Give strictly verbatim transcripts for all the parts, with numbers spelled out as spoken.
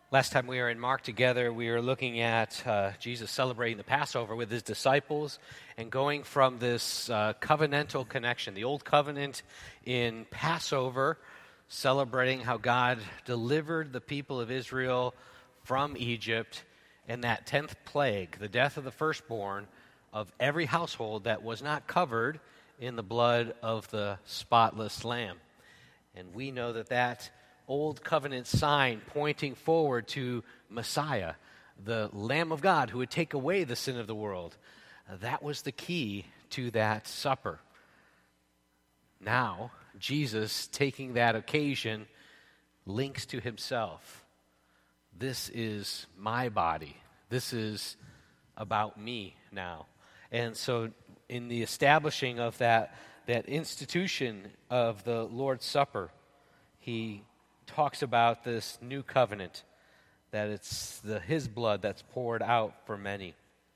Last time we were in Mark together, we were looking at uh, Jesus celebrating the Passover with his disciples and going from this uh, covenantal connection, the old covenant in Passover, celebrating how God delivered the people of Israel from Egypt, and that tenth plague, the death of the firstborn of every household that was not covered in the blood of the spotless lamb. And we know that that old covenant sign pointing forward to Messiah, the Lamb of God who would take away the sin of the world. Uh, that was the key to that supper. Now, Jesus, taking that occasion, links to himself. This is my body. This is about me now. And so in the establishing of that, that institution of the Lord's Supper, he talks about this new covenant, that it's the his blood that's poured out for many.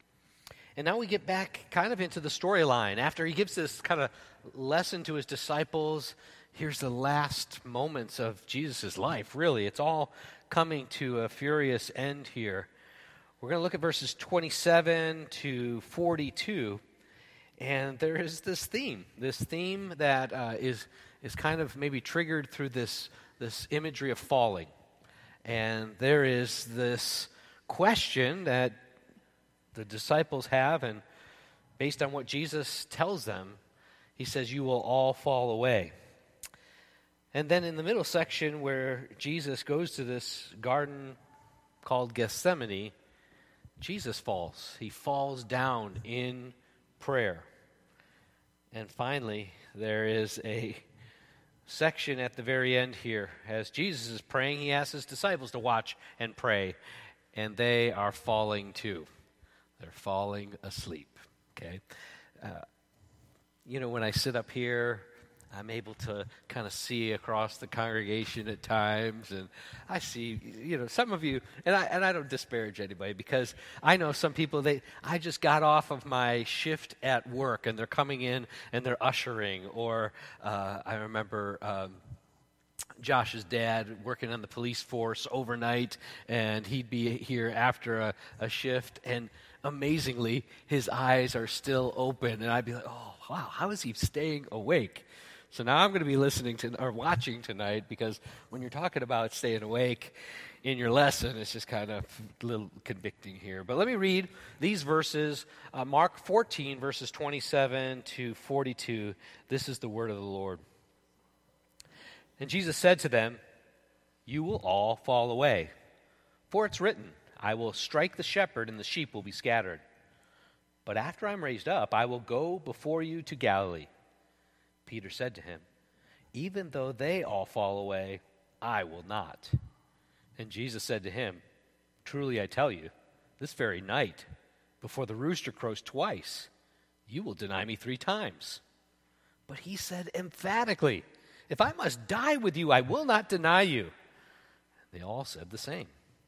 And now we get back kind of into the storyline. After he gives this kind of lesson to his disciples, here's the last moments of Jesus' life, really. It's all coming to a furious end here. We're going to look at verses twenty-seven to forty-two, and there is this theme, this theme that uh, is is kind of maybe triggered through this this imagery of falling. And there is this question that the disciples have, and based on what Jesus tells them, he says, you will all fall away. And then in the middle section where Jesus goes to this garden called Gethsemane, Jesus falls. He falls down in prayer. And finally, there is a section at the very end here. As Jesus is praying, he asks his disciples to watch and pray, and they are falling too. They're falling asleep, okay? Uh, you know, when I sit up here, I'm able to kind of see across the congregation at times, and I see, you know, some of you, and I and I don't disparage anybody, because I know some people, they, I just got off of my shift at work, and they're coming in, and they're ushering, or uh, I remember um, Josh's dad working on the police force overnight, and he'd be here after a, a shift, and amazingly, his eyes are still open, and I'd be like, oh, wow, how is he staying awake? So now I'm going to be listening to or watching tonight, because when you're talking about staying awake in your lesson, it's just kind of a little convicting here. But let me read these verses, uh, Mark fourteen, verses twenty-seven to forty-two. This is the word of the Lord. And Jesus said to them, you will all fall away, for it's written, I will strike the shepherd and the sheep will be scattered. But after I'm raised up, I will go before you to Galilee. Peter said to him, even though they all fall away, I will not. And Jesus said to him, truly I tell you, this very night, before the rooster crows twice, you will deny me three times. But he said emphatically, if I must die with you, I will not deny you. They all said the same.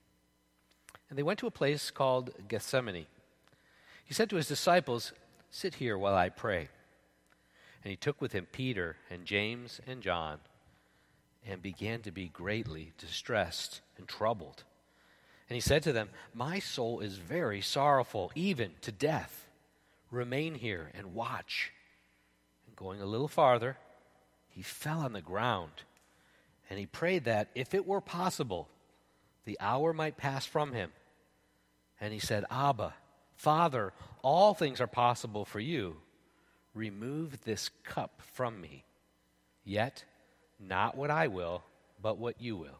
And they went to a place called Gethsemane. He said to his disciples, sit here while I pray. And he took with him Peter and James and John and began to be greatly distressed and troubled. And he said to them, my soul is very sorrowful, even to death. Remain here and watch. And going a little farther, he fell on the ground, and he prayed that, if it were possible, the hour might pass from him. And he said, Abba, Father, all things are possible for you. Remove this cup from me, yet not what I will, but what you will.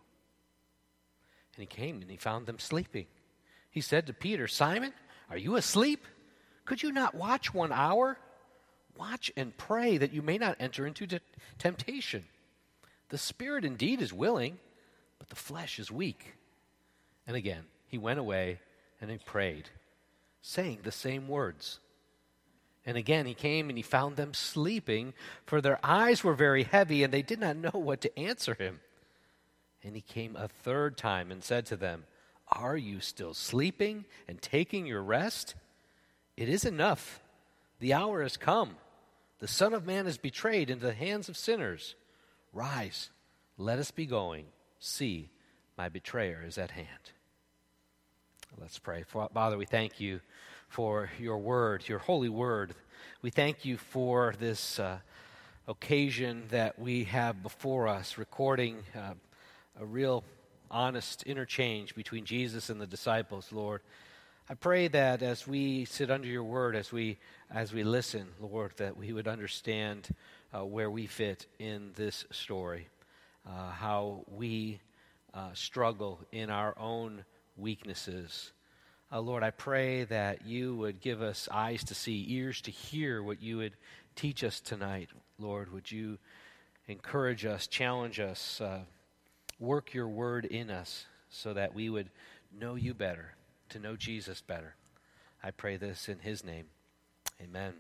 And he came and he found them sleeping. He said to Peter, Simon, are you asleep? Could you not watch one hour? Watch and pray that you may not enter into t- temptation. The spirit indeed is willing, but the flesh is weak. And again, he went away and he prayed, saying the same words. And again he came and he found them sleeping, for their eyes were very heavy, and they did not know what to answer him. And he came a third time and said to them, are you still sleeping and taking your rest? It is enough. The hour has come. The Son of Man is betrayed into the hands of sinners. Rise, let us be going. See, my betrayer is at hand. Let's pray. Father, we thank you for your word, your holy word. We thank you for this uh, occasion that we have before us, recording uh, a real honest interchange between Jesus and the disciples, Lord. I pray that as we sit under your word, as we as we listen, Lord, that we would understand uh, where we fit in this story, uh, how we uh, struggle in our own weaknesses. Uh, Lord, I pray that you would give us eyes to see, ears to hear what you would teach us tonight. Lord, would you encourage us, challenge us, uh, work your word in us so that we would know you better, to know Jesus better. I pray this in his name. Amen.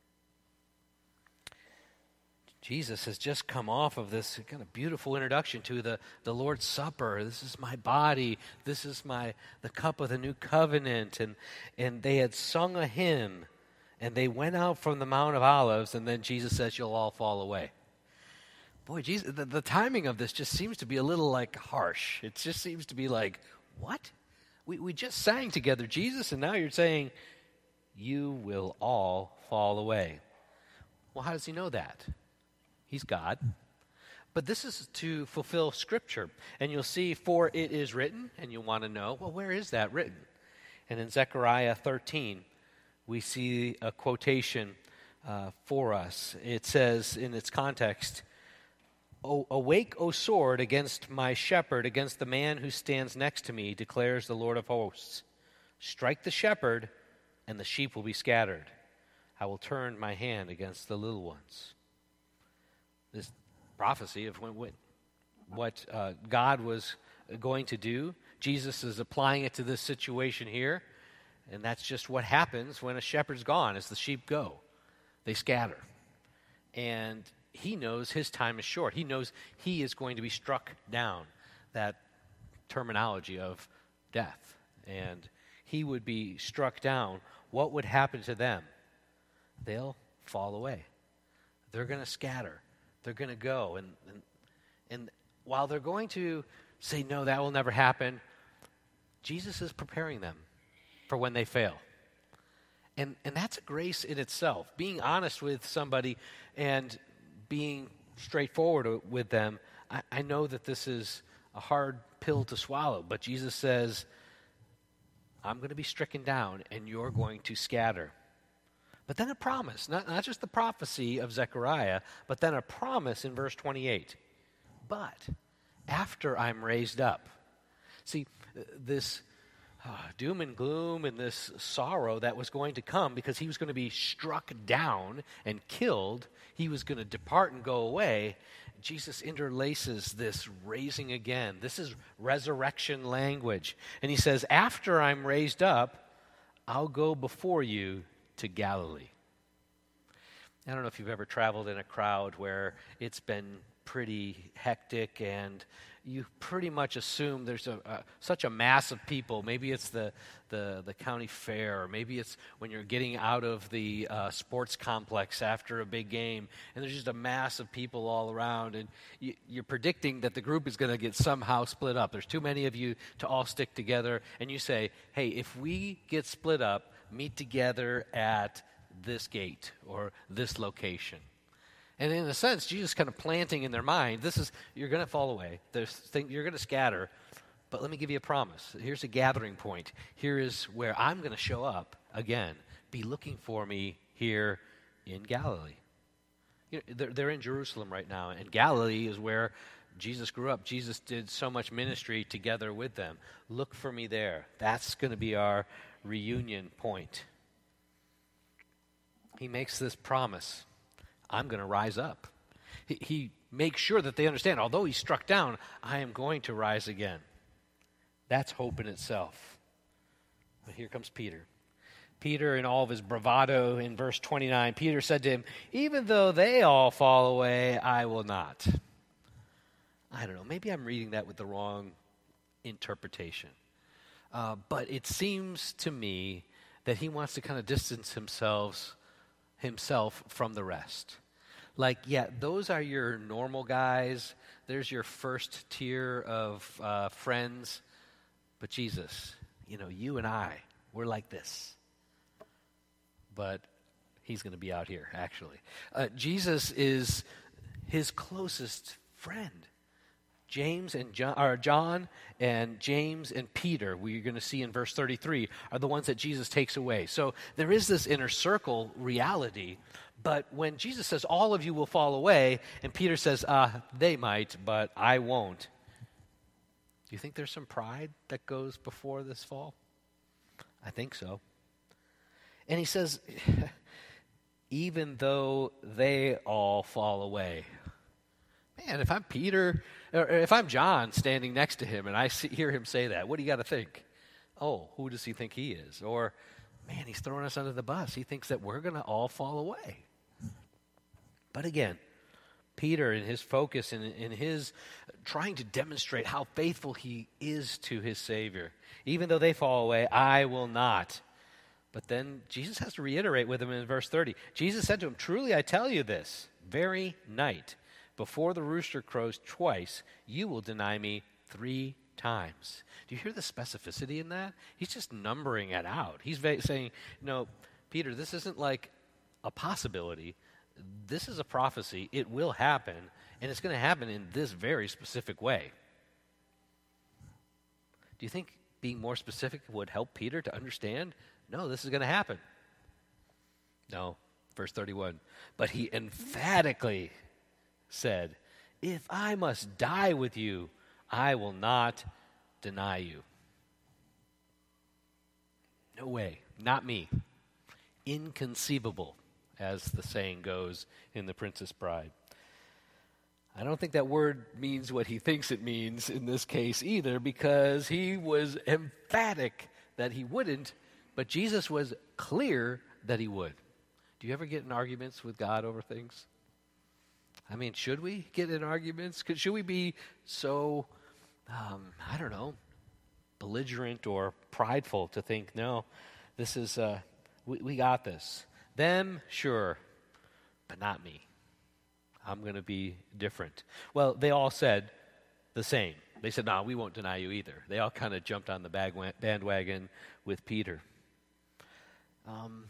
Jesus has just come off of this kind of beautiful introduction to the, the Lord's Supper. This is my body. This is my the cup of the new covenant. And, and they had sung a hymn, and they went out from the Mount of Olives, and then Jesus says, you'll all fall away. Boy, Jesus, the, the timing of this just seems to be a little like harsh. It just seems to be like, what? We, we just sang together, Jesus, and now you're saying, you will all fall away. Well, how does he know that? He's God. But this is to fulfill Scripture. And you'll see, for it is written, and you'll want to know, well, where is that written? And in Zechariah thirteen, we see a quotation uh, for us. It says, in its context, O, awake, O sword, against my shepherd, against the man who stands next to me, declares the Lord of hosts. Strike the shepherd, and the sheep will be scattered. I will turn my hand against the little ones. This prophecy of when, when, what uh, God was going to do, Jesus is applying it to this situation here, and that's just what happens when a shepherd's gone, as the sheep go. They scatter. And he knows his time is short. He knows he is going to be struck down, that terminology of death. And he would be struck down. What would happen to them? They'll fall away. They're going to scatter. They're going to go. And, and, and while they're going to say, no, that will never happen, Jesus is preparing them for when they fail. And, and that's a grace in itself. Being honest with somebody and being straightforward with them, I, I know that this is a hard pill to swallow, but Jesus says, I'm going to be stricken down and you're going to scatter. But then a promise, not, not just the prophecy of Zechariah, but then a promise in verse twenty-eight. But after I'm raised up. See, this uh, doom and gloom and this sorrow that was going to come because he was going to be struck down and killed, he was going to depart and go away. Jesus interlaces this raising again. This is resurrection language. And he says, after I'm raised up, I'll go before you to Galilee. I don't know if you've ever traveled in a crowd where it's been pretty hectic and you pretty much assume there's a, a such a mass of people. Maybe it's the, the, the county fair, or maybe it's when you're getting out of the uh, sports complex after a big game, and there's just a mass of people all around, and you, you're predicting that the group is going to get somehow split up. There's too many of you to all stick together, and you say, hey, if we get split up, meet together at this gate or this location. And in a sense, Jesus is kind of planting in their mind, this is, you're going to fall away. There's thing, you're going to scatter. But let me give you a promise. Here's a gathering point. Here is where I'm going to show up again. Be looking for me here in Galilee. You know, they're, they're in Jerusalem right now. And Galilee is where Jesus grew up. Jesus did so much ministry together with them. Look for me there. That's going to be our reunion point. He makes this promise. I'm going to rise up. He, he makes sure that they understand, although he's struck down, I am going to rise again. That's hope in itself. But here comes Peter. Peter, in all of his bravado, in verse twenty-nine, Peter said to him, even though they all fall away, I will not. I don't know, maybe I'm reading that with the wrong interpretation. Uh, but it seems to me that he wants to kind of distance himself himself from the rest. Like, yeah, those are your normal guys. There's your first tier of uh, friends. But Jesus, you know, you and I, we're like this. But he's going to be out here, actually. Uh, Jesus is his closest friend. James and John, or John and James and Peter, we're going to see in verse thirty-three, are the ones that Jesus takes away. So there is this inner circle reality, but when Jesus says, all of you will fall away, and Peter says, uh, they might, but I won't. Do you think there's some pride that goes before this fall? I think so. And he says, even though they all fall away. Man, if I'm Peter, or if I'm John standing next to him and I see, hear him say that, what do you got to think? Oh, who does he think he is? Or, man, he's throwing us under the bus. He thinks that we're going to all fall away. But again, Peter, in his focus, in, in his trying to demonstrate how faithful he is to his Savior, even though they fall away, I will not. But then Jesus has to reiterate with him in verse thirty. Jesus said to him, truly I tell you this, very night, before the rooster crows twice, you will deny me three times. Do you hear the specificity in that? He's just numbering it out. He's va- saying, no, Peter, this isn't like a possibility. This is a prophecy. It will happen, and it's going to happen in this very specific way. Do you think being more specific would help Peter to understand? No, this is going to happen. No, verse thirty-one. But he emphatically said, if I must die with you, I will not deny you. No way, not me. Inconceivable, as the saying goes in The Princess Bride. I don't think that word means what he thinks it means in this case either, because he was emphatic that he wouldn't, but Jesus was clear that he would. Do you ever get in arguments with God over things? I mean, should we get in arguments? Could, should we be so, um, I don't know, belligerent or prideful to think, no, this is, uh, we, we got this. Them, sure, but not me. I'm going to be different. Well, they all said the same. They said, no, nah, we won't deny you either. They all kind of jumped on the bag- bandwagon with Peter. Um,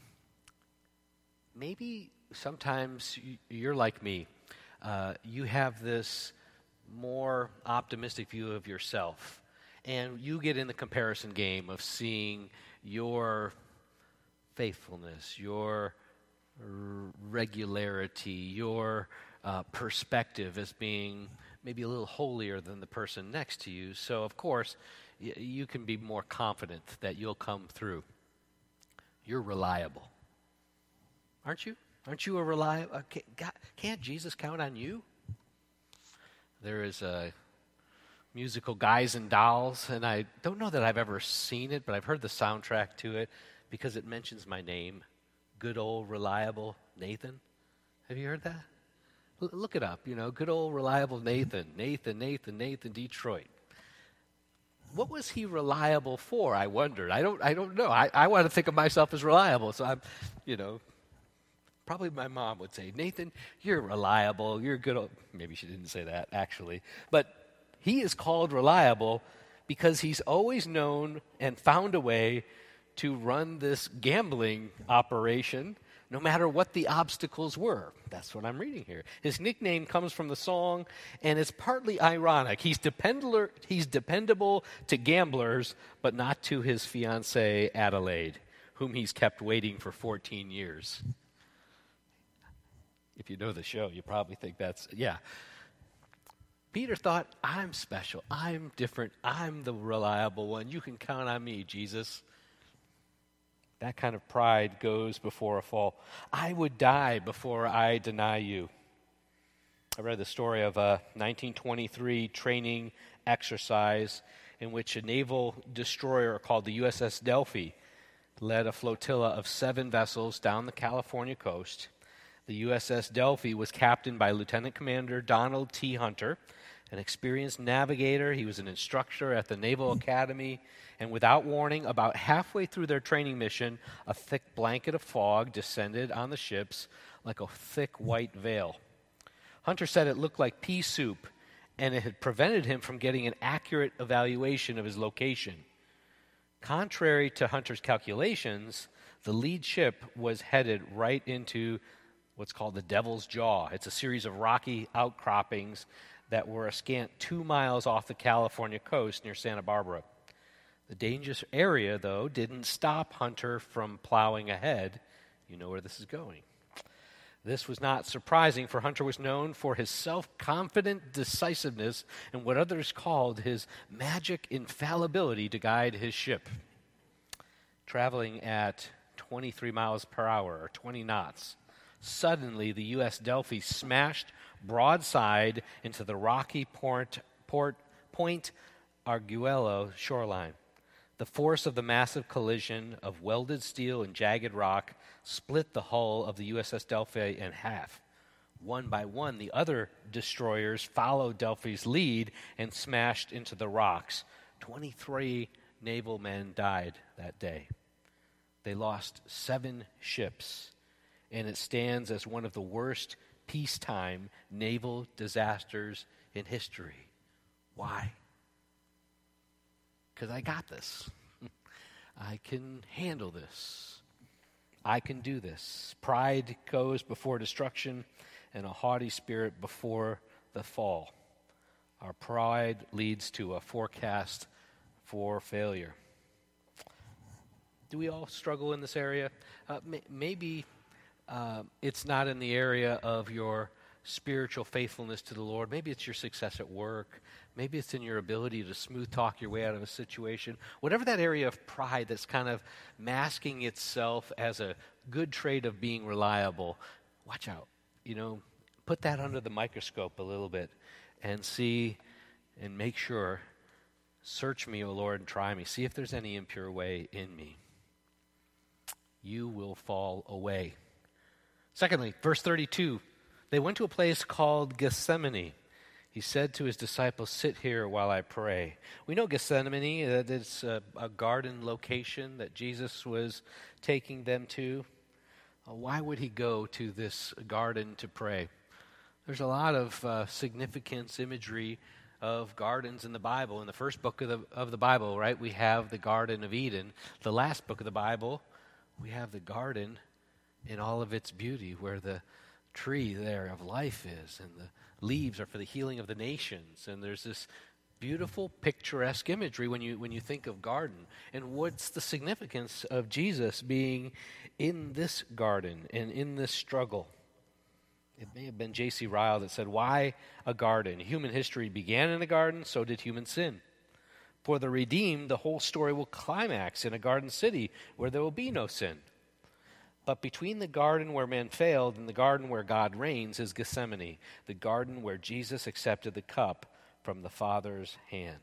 maybe sometimes you're like me. Uh, you have this more optimistic view of yourself, and you get in the comparison game of seeing your faithfulness, your r- regularity, your uh, perspective as being maybe a little holier than the person next to you. So, of course, y- you can be more confident that you'll come through. You're reliable. Aren't you? Aren't you a reliable? Uh, can't, can't Jesus count on you? There is a musical Guys and Dolls, and I don't know that I've ever seen it, but I've heard the soundtrack to it because it mentions my name, good old reliable Nathan. Have you heard that? L- look it up, you know, good old reliable Nathan, Nathan, Nathan, Nathan, Detroit. What was he reliable for, I wondered. I don't I don't know. I, I want to think of myself as reliable, so I'm, you know, probably my mom would say, Nathan, you're reliable, you're good old, maybe she didn't say that, actually. But he is called reliable because he's always known and found a way to run this gambling operation no matter what the obstacles were. That's what I'm reading here. His nickname comes from the song, and it's partly ironic. He's dependable, he's dependable to gamblers, but not to his fiancée, Adelaide, whom he's kept waiting for fourteen years. If you know the show, you probably think that's, yeah. Peter thought, I'm special, I'm different, I'm the reliable one. You can count on me, Jesus. That kind of pride goes before a fall. I would die before I deny you. I read the story of a nineteen twenty-three training exercise in which a naval destroyer called the U S S Delphi led a flotilla of seven vessels down the California coast. The U S S Delphi was captained by Lieutenant Commander Donald T. Hunter, an experienced navigator. He was an instructor at the Naval Academy. And without warning, about halfway through their training mission, a thick blanket of fog descended on the ships like a thick white veil. Hunter said it looked like pea soup, and it had prevented him from getting an accurate evaluation of his location. Contrary to Hunter's calculations, the lead ship was headed right into what's called the Devil's Jaw. It's a series of rocky outcroppings that were a scant two miles off the California coast near Santa Barbara. The dangerous area, though, didn't stop Hunter from plowing ahead. You know where this is going. This was not surprising, for Hunter was known for his self-confident decisiveness and what others called his magic infallibility to guide his ship. Traveling at twenty-three miles per hour, or twenty knots, suddenly the U S Delphi smashed broadside into the rocky Port, Port, Point Arguello shoreline. The force of the massive collision of welded steel and jagged rock split the hull of the U S S Delphi in half. One by one, the other destroyers followed Delphi's lead and smashed into the rocks. twenty-three naval men died that day. They lost seven ships, and it stands as one of the worst peacetime naval disasters in history. Why? Because I got this. I can handle this. I can do this. Pride goes before destruction, and a haughty spirit before the fall. Our pride leads to a forecast for failure. Do we all struggle in this area? Uh, may, maybe uh, it's not in the area of your spiritual faithfulness to the Lord. Maybe it's your success at work. Maybe it's in your ability to smooth talk your way out of a situation. Whatever that area of pride that's kind of masking itself as a good trait of being reliable, watch out. You know, put that under the microscope a little bit and see and make sure, search me, O Lord, and try me. See if there's any impure way in me. You will fall away. Secondly, verse thirty-two, they went to a place called Gethsemane. He said to his disciples, sit here while I pray. We know Gethsemane, that it's a, a garden location that Jesus was taking them to. Uh, why would he go to this garden to pray? There's a lot of uh, significance, imagery of gardens in the Bible. In the first book of the, of the Bible, right, we have the Garden of Eden. The last book of the Bible, we have the garden in all of its beauty, where the tree there of life is, and the leaves are for the healing of the nations. And there's this beautiful, picturesque imagery when you when you think of garden. And what's the significance of Jesus being in this garden and in this struggle? It may have been J C Ryle that said, why a garden? Human history began in a garden, so did human sin. For the redeemed, the whole story will climax in a garden city where there will be no sin. But between the garden where man failed and the garden where God reigns is Gethsemane, the garden where Jesus accepted the cup from the Father's hand.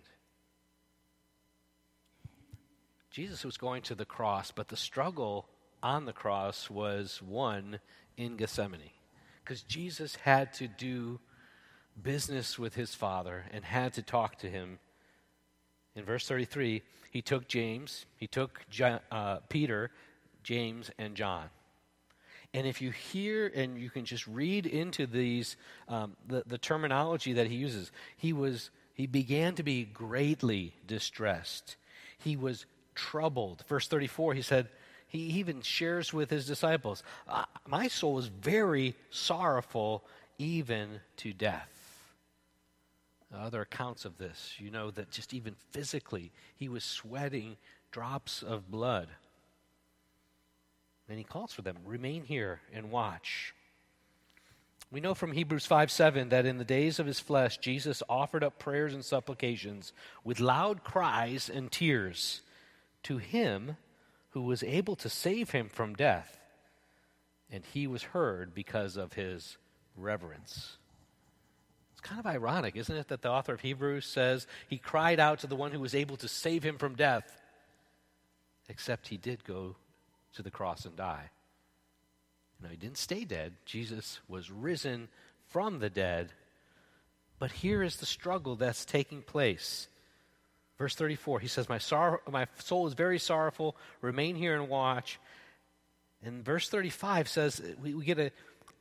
Jesus was going to the cross, but the struggle on the cross was won in Gethsemane, because Jesus had to do business with his Father and had to talk to him. In verse thirty-three, he took James, he took John, uh, Peter, James, and John. And if you hear and you can just read into these, um, the, the terminology that he uses, he was he began to be greatly distressed. He was troubled. Verse thirty-four, he said, he even shares with his disciples, my soul is very sorrowful, even to death. Other accounts of this, you know that just even physically, he was sweating drops of blood. And he calls for them, remain here and watch. We know from Hebrews five seven that in the days of his flesh, Jesus offered up prayers and supplications with loud cries and tears to him who was able to save him from death. And he was heard because of his reverence. It's kind of ironic, isn't it, that the author of Hebrews says he cried out to the one who was able to save him from death, except he did go to the cross and die. No, he didn't stay dead. Jesus was risen from the dead. But here is the struggle that's taking place. Verse thirty-four, he says, my, sorrow, my soul is very sorrowful. Remain here and watch. And verse thirty-five says, we, we get a,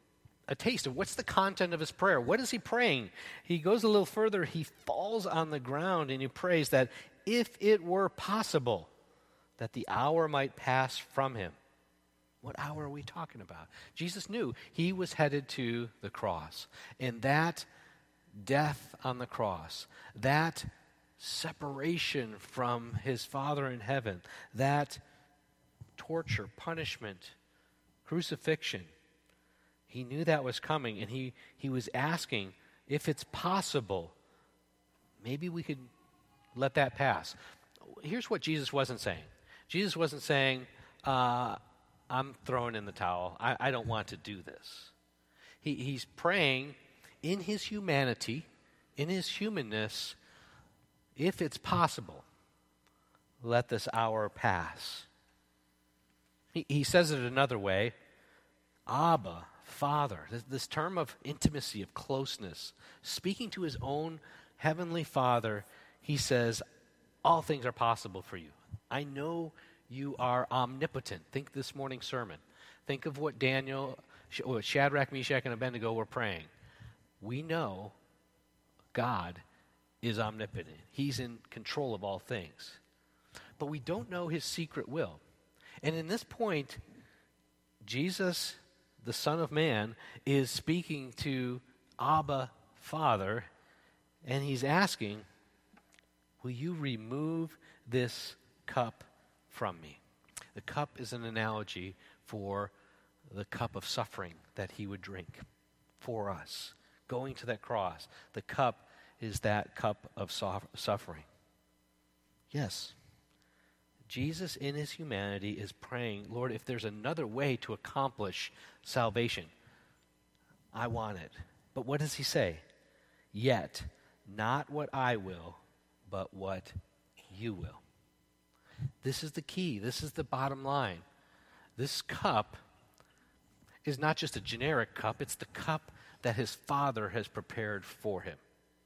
a taste of what's the content of his prayer. What is he praying? He goes a little further. He falls on the ground and he prays that if it were possible, that the hour might pass from him. What hour are we talking about? Jesus knew he was headed to the cross. And that death on the cross, that separation from his Father in heaven, that torture, punishment, crucifixion, he knew that was coming, and he, he was asking, if it's possible, maybe we could let that pass. Here's what Jesus wasn't saying. Jesus wasn't saying, uh, I'm throwing in the towel. I, I don't want to do this. He, he's praying in his humanity, in his humanness, if it's possible, let this hour pass. He, he says it another way, Abba, Father, this, this term of intimacy, of closeness, speaking to his own heavenly Father, he says, all things are possible for you. I know you are omnipotent. Think this morning's sermon. Think of what Daniel, what Shadrach, Meshach, and Abednego were praying. We know God is omnipotent. He's in control of all things. But we don't know his secret will. And in this point, Jesus, the Son of Man, is speaking to Abba, Father, and he's asking, will you remove this cup from me? The cup is an analogy for the cup of suffering that he would drink for us. Going to that cross, the cup is that cup of suffering. Yes, Jesus in his humanity is praying, Lord, if there's another way to accomplish salvation, I want it. But what does he say? Yet, not what I will, but what you will. This is the key. This is the bottom line. This cup is not just a generic cup. It's the cup that his Father has prepared for him.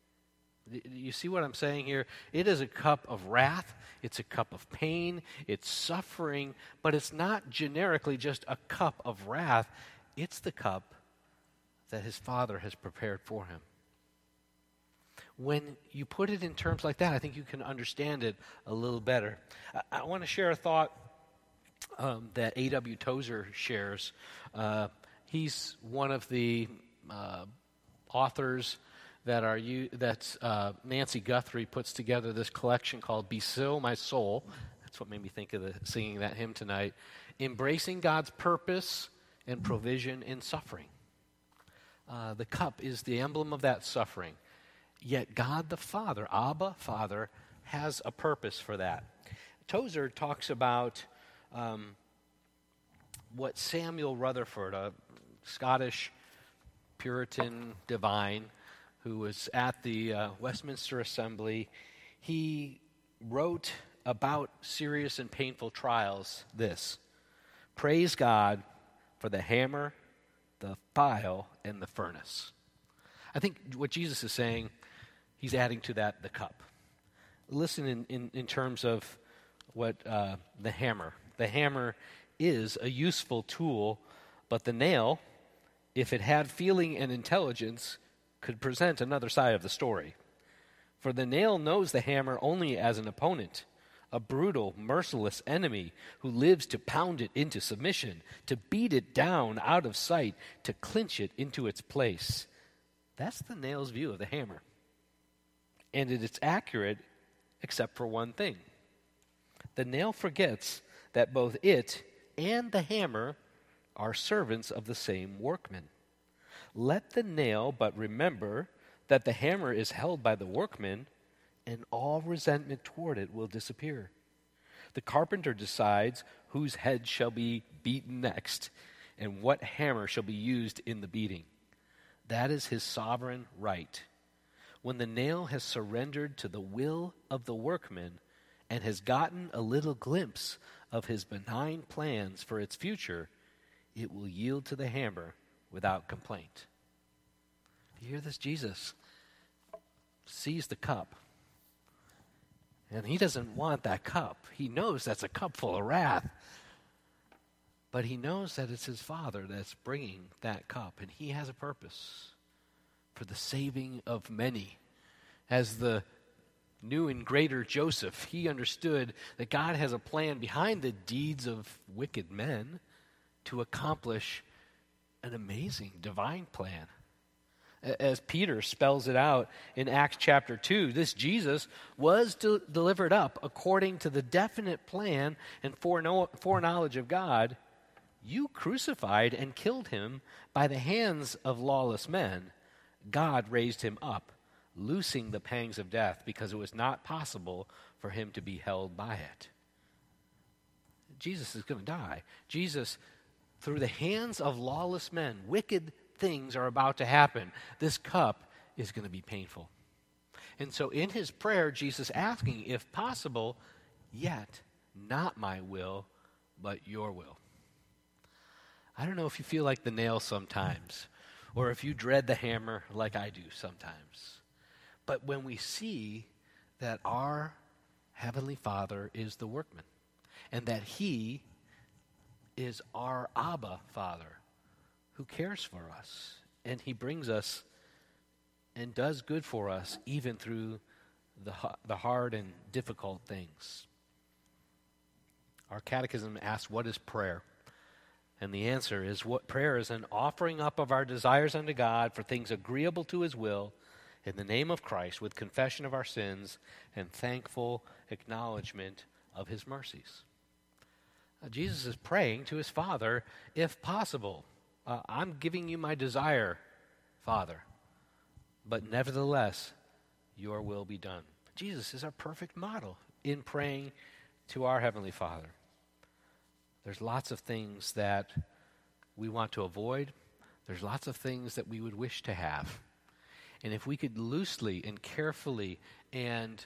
You see what I'm saying here? It is a cup of wrath. It's a cup of pain. It's suffering. But it's not generically just a cup of wrath. It's the cup that his Father has prepared for him. When you put it in terms like that, I think you can understand it a little better. I, I want to share a thought um, that A W Tozer shares. Uh, he's one of the uh, authors that are you that uh, Nancy Guthrie puts together this collection called "Be Still, My Soul." That's what made me think of the, singing that hymn tonight. Embracing God's purpose and provision in suffering. Uh, the cup is the emblem of that suffering. Yet God the Father, Abba, Father, has a purpose for that. Tozer talks about um, what Samuel Rutherford, a Scottish Puritan divine who was at the uh, Westminster Assembly, he wrote about serious and painful trials this: praise God for the hammer, the file, and the furnace. I think what Jesus is saying, he's adding to that the cup. Listen in, in, in terms of what uh, the hammer. The hammer is a useful tool, but the nail, if it had feeling and intelligence, could present another side of the story. For the nail knows the hammer only as an opponent, a brutal, merciless enemy who lives to pound it into submission, to beat it down out of sight, to clinch it into its place. That's the nail's view of the hammer. And it is accurate except for one thing. The nail forgets that both it and the hammer are servants of the same workman. Let the nail but remember that the hammer is held by the workman, and all resentment toward it will disappear. The carpenter decides whose head shall be beaten next, and what hammer shall be used in the beating. That is his sovereign right. When the nail has surrendered to the will of the workman and has gotten a little glimpse of his benign plans for its future, it will yield to the hammer without complaint. You hear this? Jesus sees the cup, and he doesn't want that cup. He knows that's a cup full of wrath. But he knows that it's his Father that's bringing that cup, and he has a purpose for the saving of many. As the new and greater Joseph, he understood that God has a plan behind the deeds of wicked men to accomplish an amazing divine plan. As Peter spells it out in Acts chapter two, this Jesus was de- delivered up according to the definite plan and foreknow- foreknowledge of God. You crucified and killed him by the hands of lawless men. God raised him up, loosing the pangs of death, because it was not possible for him to be held by it. Jesus is going to die. Jesus, through the hands of lawless men, wicked things are about to happen. This cup is going to be painful. And so in his prayer, Jesus asking, if possible, yet not my will, but your will. I don't know if you feel like the nail sometimes, or if you dread the hammer like I do sometimes. But when we see that our Heavenly Father is the workman, and that he is our Abba Father who cares for us, and he brings us and does good for us even through the, the hard and difficult things. Our catechism asks, what is prayer? And the answer is, what prayer is an offering up of our desires unto God for things agreeable to his will in the name of Christ, with confession of our sins and thankful acknowledgement of his mercies. Uh, Jesus is praying to his Father, if possible, uh, I'm giving you my desire, Father, but nevertheless, your will be done. Jesus is our perfect model in praying to our Heavenly Father. There's lots of things that we want to avoid. There's lots of things that we would wish to have. And if we could loosely and carefully and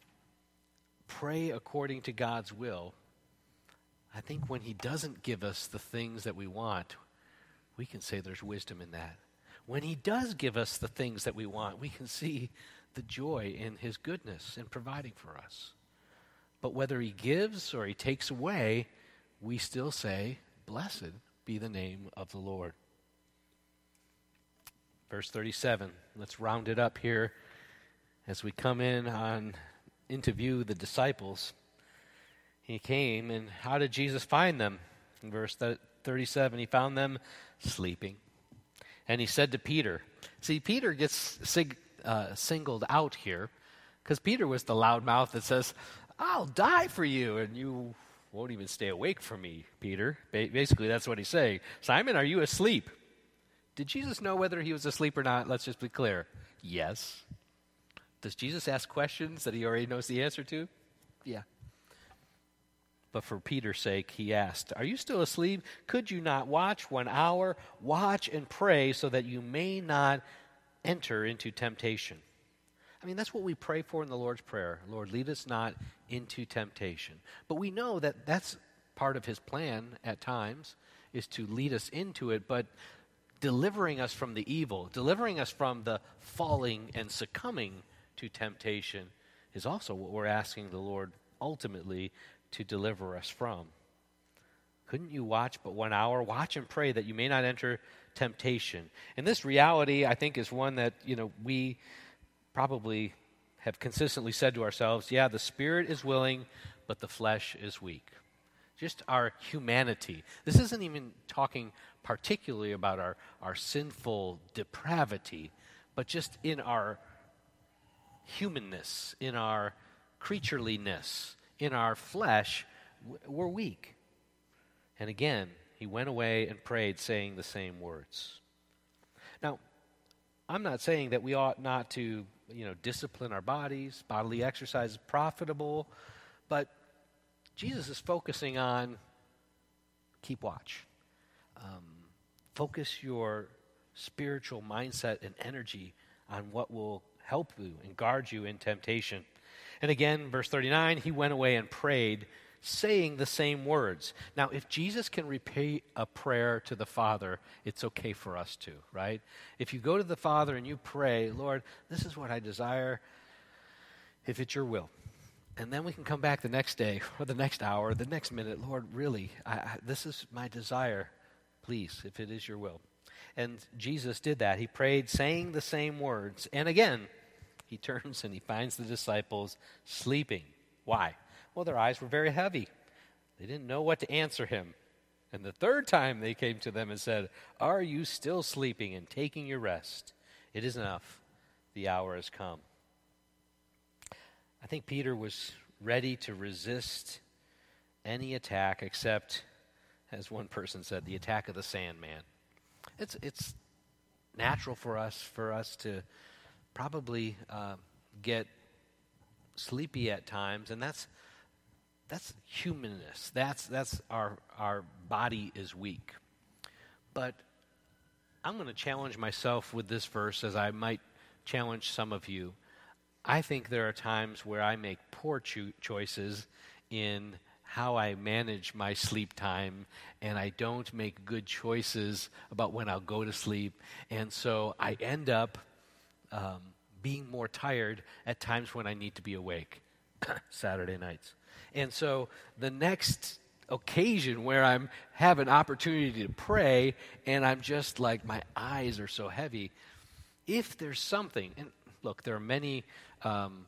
pray according to God's will, I think when he doesn't give us the things that we want, we can say there's wisdom in that. When he does give us the things that we want, we can see the joy in his goodness in providing for us. But whether he gives or he takes away, we still say, blessed be the name of the Lord. Verse thirty-seven, let's round it up here as we come in on into view the disciples. He came, and how did Jesus find them? In verse thirty-seven, he found them sleeping. And he said to Peter, see, Peter gets sig- uh, singled out here because Peter was the loud mouth that says, I'll die for you, and you won't even stay awake for me, Peter. Ba- basically, that's what he's saying. Simon, are you asleep? Did Jesus know whether he was asleep or not? Let's just be clear. Yes. Does Jesus ask questions that he already knows the answer to? Yeah. But for Peter's sake, he asked, are you still asleep? Could you not watch one hour? Watch and pray so that you may not enter into temptation. I mean, that's what we pray for in the Lord's Prayer. Lord, lead us not into temptation. But we know that that's part of his plan at times, is to lead us into it, but delivering us from the evil, delivering us from the falling and succumbing to temptation is also what we're asking the Lord ultimately to deliver us from. Couldn't you watch but one hour? Watch and pray that you may not enter temptation. And this reality, I think, is one that, you know, we probably have consistently said to ourselves, yeah, the spirit is willing, but the flesh is weak. Just our humanity. This isn't even talking particularly about our, our sinful depravity, but just in our humanness, in our creatureliness, in our flesh, we're weak. And again, he went away and prayed, saying the same words. Now, I'm not saying that we ought not to, you know, discipline our bodies. Bodily exercise is profitable, but Jesus is focusing on keep watch. Um, focus your spiritual mindset and energy on what will help you and guard you in temptation. And again, verse thirty-nine, he went away and prayed, saying the same words. Now, if Jesus can repay a prayer to the Father, it's okay for us to, right? If you go to the Father and you pray, Lord, this is what I desire, if it's your will, And then we can come back the next day or the next hour, the next minute. Lord, really, I, I, this is my desire. Please, if it is your will. And Jesus did that. He prayed saying the same words. And again, he turns and he finds the disciples sleeping. Why? Well, their eyes were very heavy. They didn't know what to answer him. And the third time they came to them and said, "Are you still sleeping and taking your rest? It is enough. The hour has come." I think Peter was ready to resist any attack except, as one person said, the attack of the Sandman. It's it's natural for us for us to probably uh, get sleepy at times, and that's that's humanness. That's that's our our body is weak. But I'm going to challenge myself with this verse, as I might challenge some of you. I think there are times where I make poor cho- choices in how I manage my sleep time, and I don't make good choices about when I'll go to sleep, and so I end up um, being more tired at times when I need to be awake, Saturday nights. And so the next occasion where I'm have an opportunity to pray, and I'm just like, my eyes are so heavy, if there's something, and look, there are many um,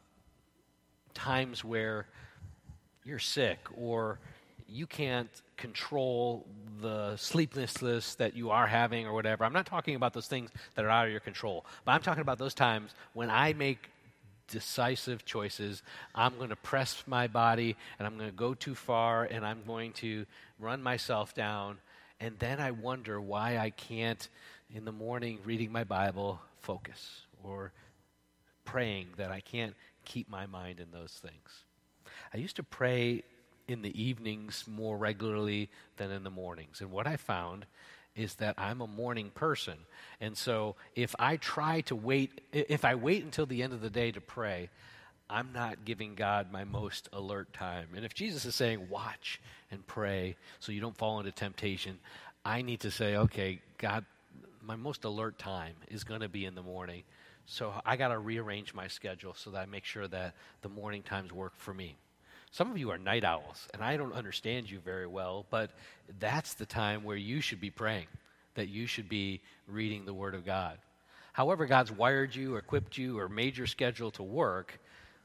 times where you're sick or you can't control the sleeplessness that you are having or whatever. I'm not talking about those things that are out of your control, but I'm talking about those times when I make decisive choices. I'm going to press my body and I'm going to go too far and I'm going to run myself down, and then I wonder why I can't, in the morning, reading my Bible, focus, or praying, that I can't keep my mind in those things. I used to pray in the evenings more regularly than in the mornings. And what I found is that I'm a morning person. And so if I try to wait, if I wait until the end of the day to pray, I'm not giving God my most alert time. And if Jesus is saying, watch and pray so you don't fall into temptation, I need to say, okay, God, my most alert time is going to be in the morning. So I got to rearrange my schedule so that I make sure that the morning times work for me. Some of you are night owls, and I don't understand you very well, but that's the time where you should be praying, that you should be reading the Word of God. However God's wired you or equipped you or made your schedule to work,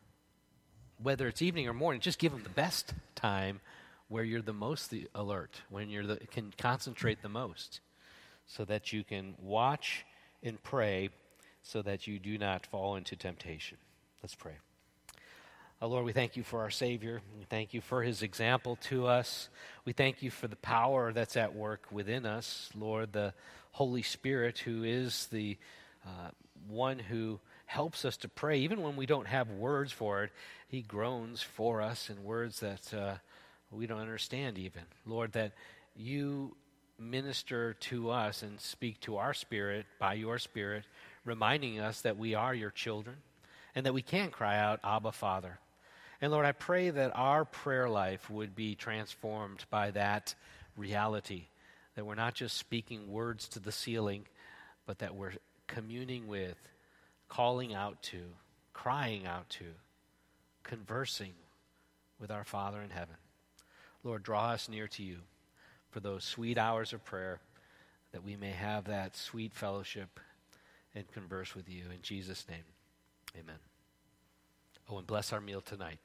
whether it's evening or morning, just give them the best time where you're the most the alert, when you can concentrate the most, so that you can watch and pray so that you do not fall into temptation. Let's pray. Oh, Lord, we thank you for our Savior. We thank you for his example to us. We thank you for the power that's at work within us. Lord, the Holy Spirit, who is the uh, one who helps us to pray. Even when we don't have words for it, he groans for us in words that uh, we don't understand even. Lord, that you minister to us and speak to our spirit by your Spirit, reminding us that we are your children and that we can cry out, Abba, Father. And Lord, I pray that our prayer life would be transformed by that reality, that we're not just speaking words to the ceiling, but that we're communing with, calling out to, crying out to, conversing with our Father in heaven. Lord, draw us near to you for those sweet hours of prayer, that we may have that sweet fellowship and converse with you. In Jesus' name, amen. Oh, and bless our meal tonight.